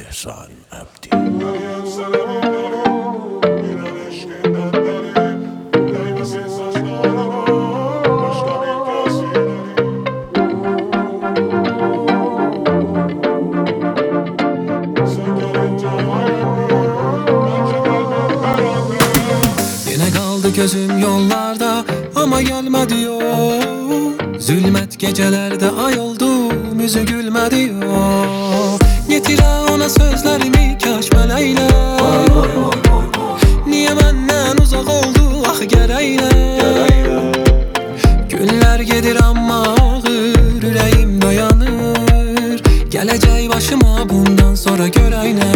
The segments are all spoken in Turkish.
Ehsan Abdi. Yine kaldı gözüm yollarda ama gelmedi yol. Zulmet gecelerde ay oldum, yüzü gülmedi yol. Getire ona sözlerimi kaş meleyle. Niye benden uzak oldu ah gereyle. Günler gelir ama ağır, yüreğim dayanır. Geleceği başıma bundan sonra göreyne.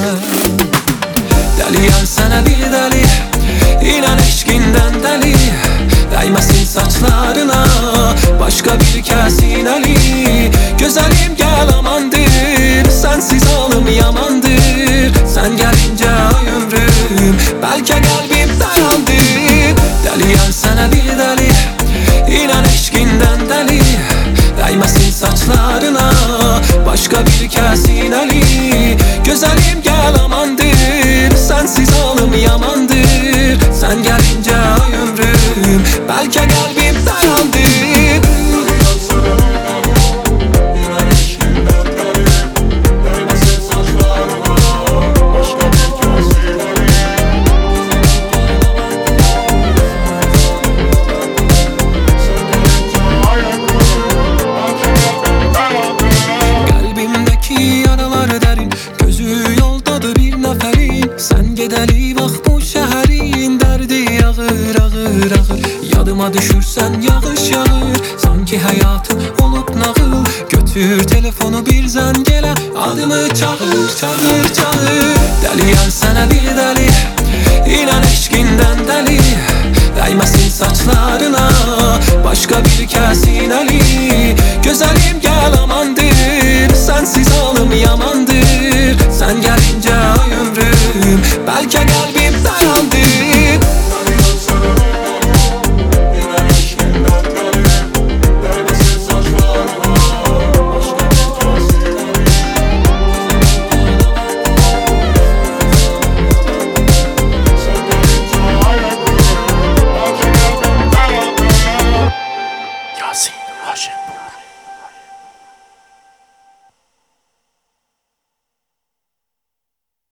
Deli yar sana bir deli, İnan eşkinden deli. Değmesin saçlarına başka bir kesin eli. Güzelim gel amandır, sensiz alım yamandır. Sen gelince ay ömrüm, belki kalbim dayandı. Deli yar sana bir deli, İnan eşkinden deli. Değmesin saçlarına başka bir kesin eli. Güzelim gel amandır, sensiz alım yamandır. Sen gelince ay ömrüm, belki kalbim dayandı. Kalbimdeki yaralar derin, gözü yoldadır bir neferin. Sen gedeli bak bu şehrin, derdi ağır ağır ağır. Yadıma düşürsen yağış yağır, sanki hayatım olup nağıl. Götür telefonu bir zengele, adımı çağır çağır çağır. Deli yar sana bir deli, İnan eşkinden deli. Değmesin saçlarına başka bir kesin eli.